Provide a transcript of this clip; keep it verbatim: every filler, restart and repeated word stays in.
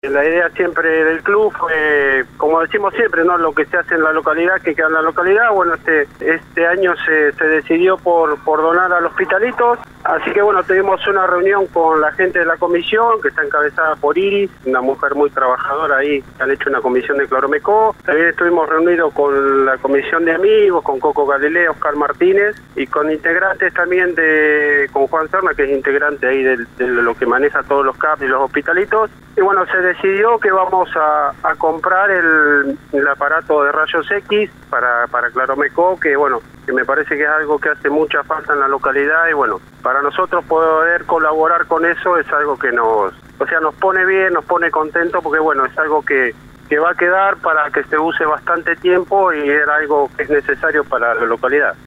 La idea siempre del club fue, como decimos siempre, no lo que se hace en la localidad, que queda en la localidad. Bueno, este este año se, se decidió por, por donar al Hospitalitos, así que bueno, tuvimos una reunión con la gente de la comisión, que está encabezada por Iris, una mujer muy trabajadora ahí, que han hecho una comisión de Cloromecó. También estuvimos reunidos con la comisión de amigos, con Coco Galileo, Oscar Martínez, y con integrantes también de, con Juan Serna, que es integrante ahí de, de lo que maneja todos los C A P y los Hospitalitos. Y bueno, se decidió que vamos a, a comprar el, el aparato de rayos X para, para Cloromecó, que bueno, que me parece que es algo que hace mucha falta en la localidad, y bueno, para nosotros poder colaborar con eso es algo que nos, o sea, nos pone bien, nos pone contento, porque bueno, es algo que, que va a quedar para que se use bastante tiempo y era algo que es necesario para la localidad.